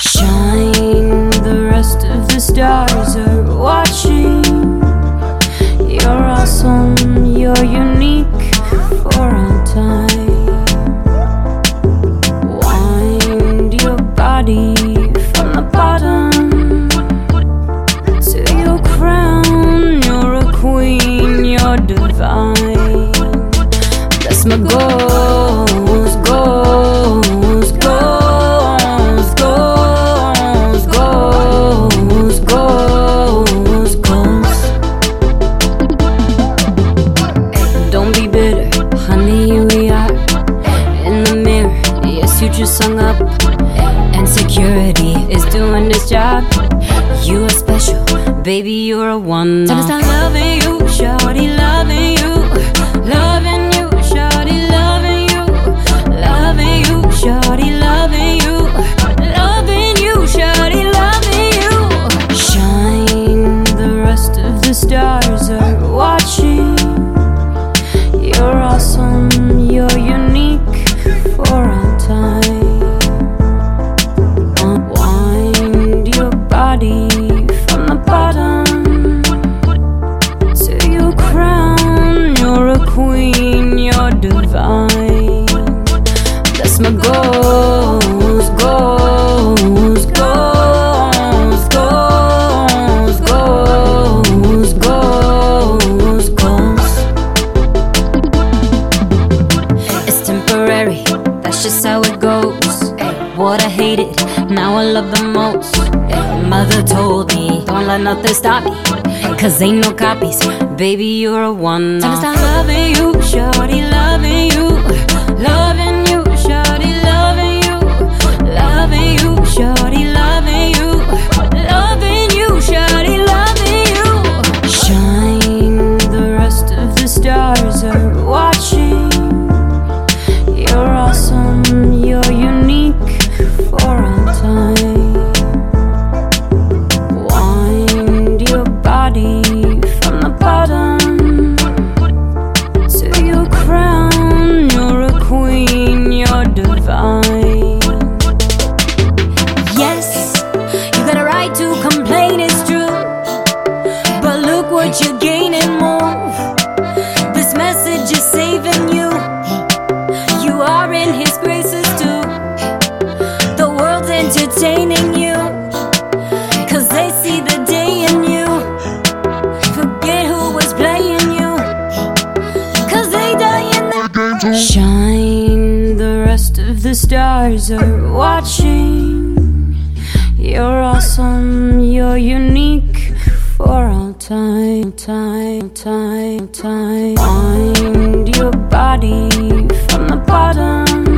Shine, the rest of the stars are watching. You're awesome, you're unique for all time. Wind your body from the bottom to your crown. You're a queen, you're divine. That's my goals, goals, goals, goals, goals, goals, goals. Don't be bitter, honey, here we are in the mirror. Yes, you just hung up, and security is doing this job. You are special, baby, you're a one. Time to start loving you, shawty, loving you, loving you, shawty, loving you, loving you, shawty, loving you, loving you, shawty, loving you. Shine, the rest of the stars are watching. You're awesome, you're unique for all time. Wind your body from the bottom to your crown. You're a queen, you're divine. That's my goals, goals, goals, goals, goals, goals, goals. It's temporary, that's just how it goes. What I hated, now I love the most. Mother told me, don't let nothing stop me, cause ain't no copies, baby, you're a one. Time to start loving you, shawty, loving you, loving you, shawty, loving you, loving you, shawty, loving you, loving you, shawty, loving you. Shine, the rest of the stars are watching. You're awesome, you're unique for all time. Wind your body from the bottom to your crown. You're a queen, you're divine. Yes, you got a right to complain, it's true, but look what you're gaining, move. This message is saving you. You are in his graces too. The world's entertaining you, cause they see the day in you. Forget who was playing you, cause they die in the shine, the rest of the stars are watching. You're awesome, you're unique for all time, time, time, time. Wind your body from the bottom